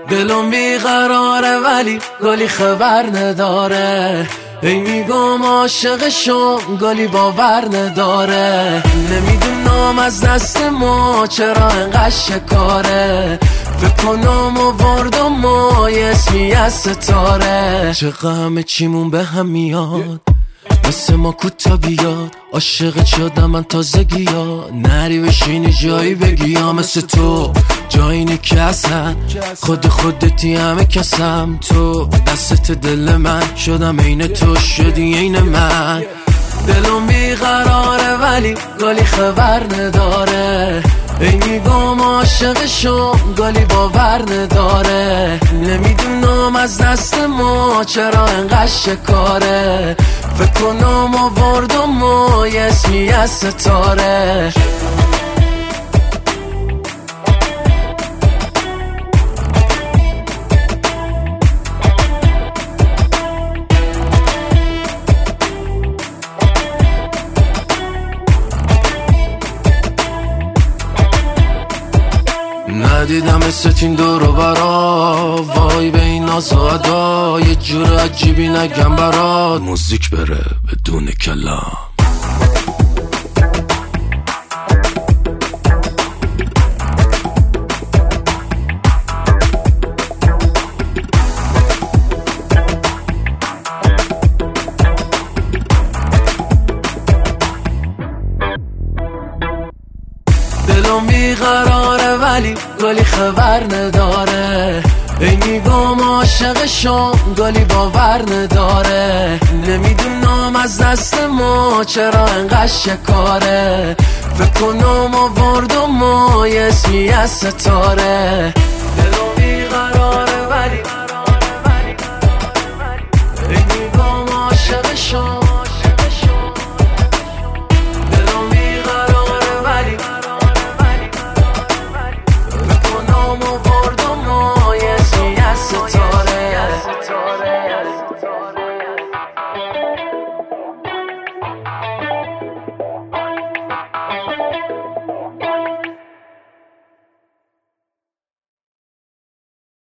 دلم بیقراره ولی گلی خبر نداره، ای میگم عاشقشم گلی باور نداره. نمیدونم از دست ما چرا انقدر شکاره، فکر کنم آوردم ما یه اسمی از ستاره. چقدر همه چیمون به هم میاد، مثل ما کوتا بیاد. عاشق شدم من تازگی ها، نری بشینی جایی بگی یا مثل تو جایی نکسن. خودتی همه کسم، تو دستت دل من شدم عین تو شدی عین من. دلم بیقراره ولی گلی خبر نداره، ای میگم عاشقشم گلی باور نداره. نمیدونم از دست ما چرا انقدر شکاره، فکر کنم آوردم ما یه اسمی از ستاره. ندیدم استین دورو برا، وای به این ناز و ادا، یه جور عجیبی نگم برات. موزیک بره بدون کلام. دلم بیقراره ولی گلی خبر نداره، ای میگم عاشقشم گلی باور نداره. نمیدونم از دست ما چرا انقدر شکاره، فکر کنم آوردم ما یه اسمی از ستاره. دلم بیقراره ولی ای میگم عاشقشم.